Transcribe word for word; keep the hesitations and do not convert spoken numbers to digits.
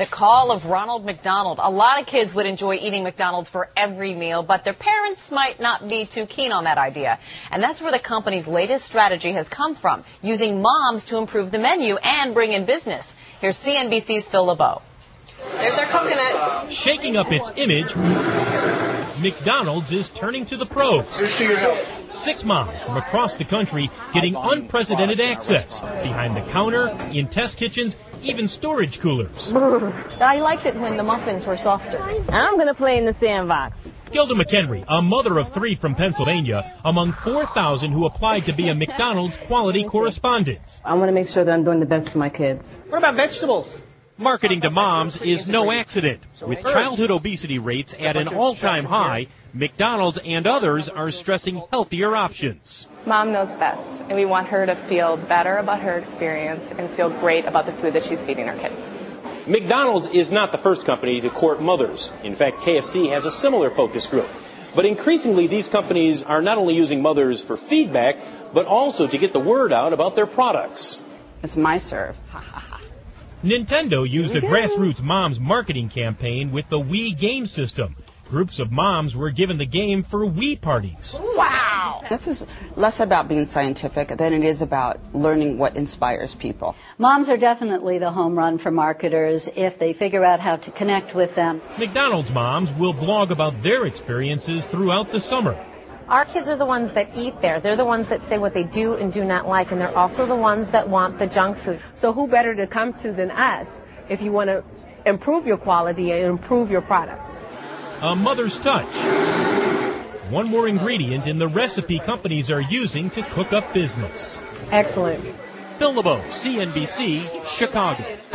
The call of Ronald McDonald. A lot of kids would enjoy eating McDonald's for every meal, but their parents might not be too keen on that idea. And that's where the company's latest strategy has come from, using moms to improve the menu and bring in business. Here's C N B C's Phil LeBeau. There's our coconut. Shaking up its image, McDonald's is turning to the pros. Six moms from across the country getting unprecedented access behind the counter, in test kitchens, even storage coolers. I liked it when the muffins were softer. I'm going to play in the sandbox. Gilda McHenry, a mother of three from Pennsylvania, among four thousand who applied to be a McDonald's quality correspondent. I want to make sure that I'm doing the best for my kids. What about vegetables? Marketing to moms is no accident. With childhood obesity rates at an all-time high, McDonald's and others are stressing healthier options. Mom knows best, and we want her to feel better about her experience and feel great about the food that she's feeding her kids. McDonald's is not the first company to court mothers. In fact, K F C has a similar focus group. But increasingly, these companies are not only using mothers for feedback, but also to get the word out about their products. It's my serve. Nintendo used a grassroots moms marketing campaign with the Wii game system. Groups of moms were given the game for Wii parties. Wow! This is less about being scientific than it is about learning what inspires people. Moms are definitely the home run for marketers if they figure out how to connect with them. McDonald's moms will blog about their experiences throughout the summer. Our kids are the ones that eat there. They're the ones that say what they do and do not like, and they're also the ones that want the junk food. So who better to come to than us if you want to improve your quality and improve your product? A mother's touch. One more ingredient in the recipe companies are using to cook up business. Excellent. Phil LeBeau, C N B C, Chicago.